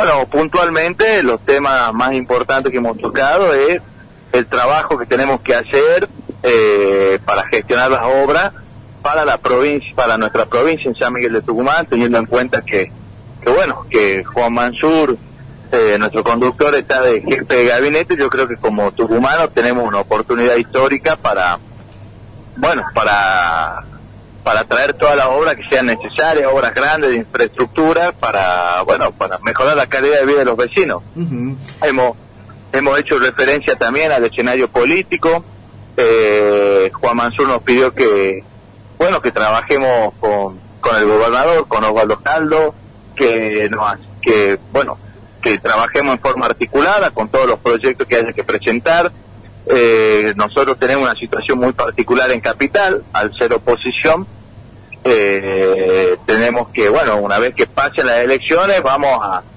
bueno, puntualmente los temas más importantes que hemos tocado es el trabajo que tenemos que hacer para gestionar las obras para la provincia, para nuestra provincia en San Miguel de Tucumán, teniendo en cuenta que Juan Mansur, nuestro conductor, está de jefe de gabinete. Yo creo que como tucumanos tenemos una oportunidad histórica para traer todas las obras que sean necesarias, obras grandes de infraestructura para mejorar la calidad de vida de los vecinos. Uh-huh. Hemos hecho referencia también al escenario político. Juan Mansur nos pidió que trabajemos con el gobernador, con Osvaldo Caldo, que trabajemos en forma articulada con todos los proyectos que haya que presentar. Nosotros tenemos una situación muy particular en Capital, al ser oposición. Tenemos que, una vez que pasen las elecciones, vamos